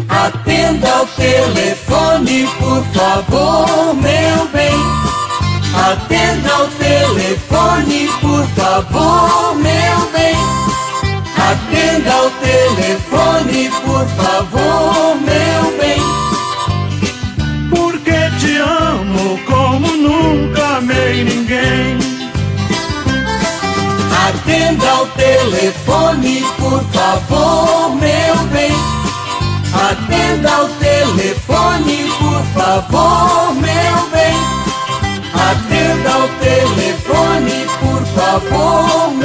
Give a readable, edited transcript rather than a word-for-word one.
Atenda ao telefone, por favor, meu bem. Atenda ao telefone, por favor, meu bem. Atenda ao telefone, por favor, meu bem. Porque te amo como nunca amei ninguém. Atenda ao telefone, por favor, meu bem. Atenda ao telefone, por favor, meu bem. Atenda ao telefone, por favor,